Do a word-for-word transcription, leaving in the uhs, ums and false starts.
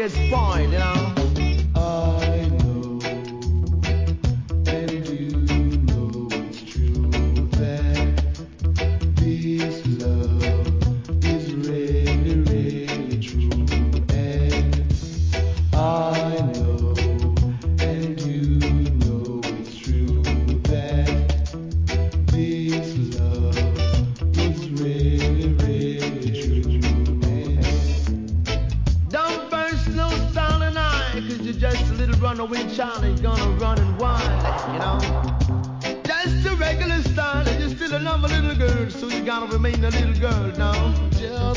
get spoiled, you know. I know, and you know it's true that this love is really, really true. And I know, and you know it's true that this love is really, really true. And Don't burst no silent eye, cause you're just a little runaway child and gonna run and whine, you know. Just a regular style, and you're still a number little girl, so you gotta remain a little girl now. Just